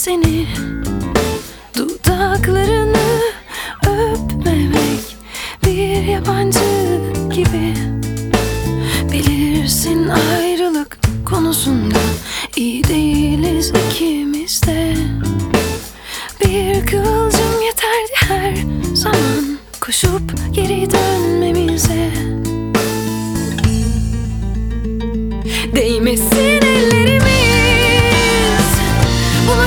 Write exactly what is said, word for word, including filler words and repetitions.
seni, dudaklarını öpmemek bir yabancı gibi. Bilirsin ayrılık konusunda iyi değiliz ikimiz de. Bir kıvılcım yeterdi her zaman koşup geri dönmemize. Değmesin